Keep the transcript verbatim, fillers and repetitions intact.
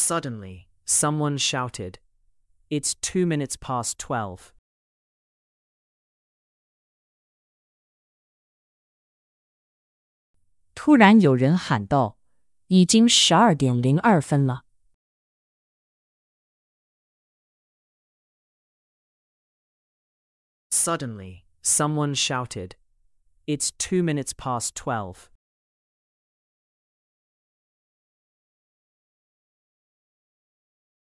Suddenly, someone shouted, "It's two minutes past twelve." 突然有人喊道：“已经十二点零二分了。” Suddenly, someone shouted, "It's two minutes past twelve."